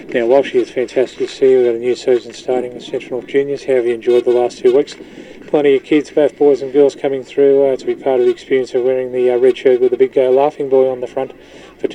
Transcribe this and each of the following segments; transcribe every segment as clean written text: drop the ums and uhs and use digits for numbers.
Now, Walshy, it's fantastic to see you. We've got a new season starting with Central North Juniors. How have you enjoyed the last 2 weeks? Plenty of kids, both boys and girls, coming through to be part of the experience of wearing the red shirt with the big laughing boy on the front for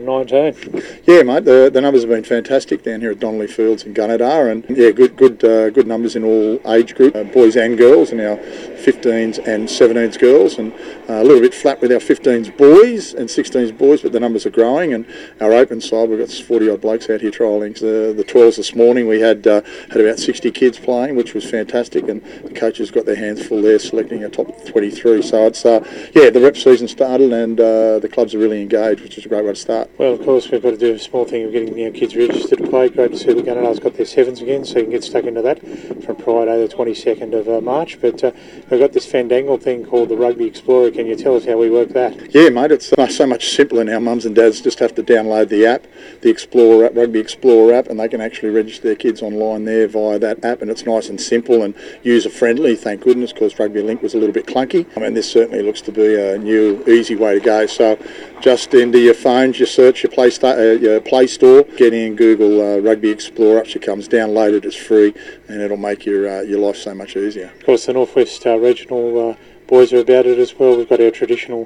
2019. Yeah, mate, the numbers have been fantastic down here at Donnelly Fields in Gunnedah, and yeah, good numbers in all age group, boys and girls, and our 15s and 17s girls, and a little bit flat with our 15s boys and 16s boys, but the numbers are growing. And our open side, we've got 40 odd blokes out here trialling. The 12s this morning, we had about 60 kids playing, which was fantastic, and the coaches got their hands full there selecting a top 23. So it's the rep season started, and the clubs are really engaged, which is a great way to start. Well, of course, we've got to do a small thing of getting kids registered to play. Great to see that Gunnedah's got their 7s again, so you can get stuck into that from Friday the 22nd of March. But we've got this fandangle thing called the Rugby Explorer. Can you tell us how we work that? Yeah, mate, it's so much simpler now. Mums and dads just have to download the app, the Explorer app, Rugby Explorer app, and they can actually register their kids online there via that app, and it's nice and simple and user-friendly, thank goodness, because Rugby Link was a little bit clunky. This certainly looks to be a new, easy way to go. So just into your phones, you search your Play Store, get in Google Rugby Explorer, up she comes, download it, it's free, and it'll make your life so much easier. Of course, the Northwest Regional boys are about it as well. We've got our traditional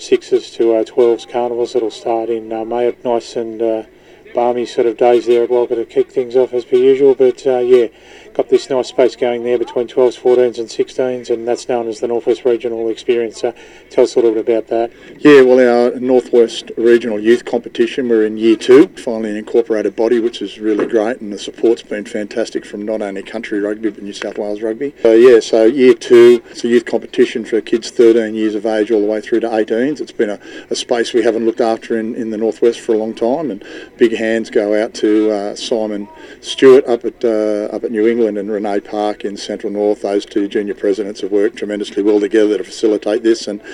6s to 12s carnivals that'll start in May. Nice and balmy sort of days there at Walker to kick things off as per usual, but got this nice space going there between 12s, 14s and 16s, and that's known as the Northwest Regional Experience. Tell us a little bit about that. Yeah, well, our Northwest Regional Youth Competition, we're in Year 2, finally an incorporated body, which is really great, and the support's been fantastic from not only Country Rugby but New South Wales Rugby. So Year 2, it's a youth competition for kids 13 years of age all the way through to 18s. It's been a space we haven't looked after in the Northwest for a long time, and big hands go out to Simon Stewart up at New England and Renee Park in Central North. Those two junior presidents have worked tremendously well together to facilitate this, and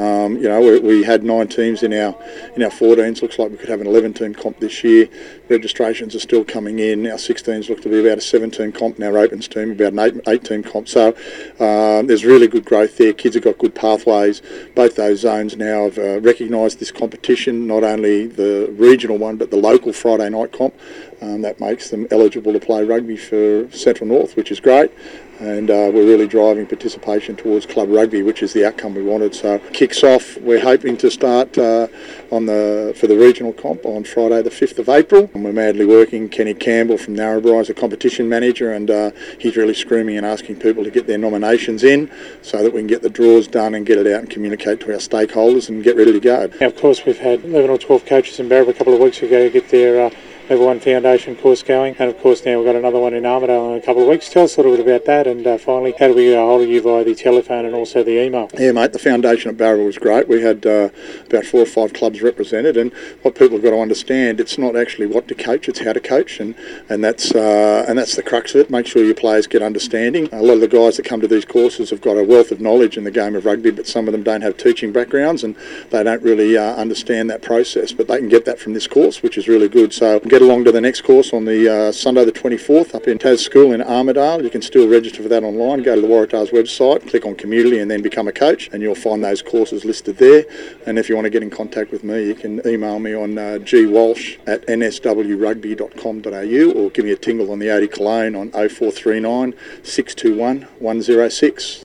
we had 9 teams in our 14s. Looks like we could have an 11-team comp this year. Registrations are still coming in. Our 16s look to be about a 7-team comp, and our opens team about an 8-team comp. So there's really good growth there. Kids have got good pathways. Both those zones now have recognised this competition, not only the regional one but the local Friday night comp. That makes them eligible to play rugby for Central North, which is great. And we're really driving participation towards club rugby, which is the outcome we wanted. So kicks off, we're hoping to start for the regional comp on Friday the 5th of April. And we're madly working. Kenny Campbell from Narrabri is a competition manager, and he's really screaming and asking people to get their nominations in so that we can get the draws done and get it out and communicate to our stakeholders and get ready to go. Now, of course, we've had 11 or 12 coaches in Barra a couple of weeks ago get their Level 1 Foundation course going, and of course now we've got another one in Armidale in a couple of weeks. Tell us a little bit about that, and finally, how do we get a hold of you via the telephone and also the email? Yeah, mate, the foundation at Barra was great. We had about 4 or 5 clubs represented, and what people have got to understand, it's not actually what to coach, it's how to coach, and that's the crux of it. Make sure your players get understanding. A lot of the guys that come to these courses have got a wealth of knowledge in the game of rugby, but some of them don't have teaching backgrounds, and they don't really understand that process, but they can get that from this course, which is really good. So get along to the next course on the Sunday the 24th up in Tas School in Armidale. You can still register for that online. Go to the Waratahs website, click on community and then become a coach, and you'll find those courses listed there. And if you want to get in contact with me, you can email me on gwalsh@nswrugby.com.au or give me a tingle on the 80 Cologne on 0439 621 106.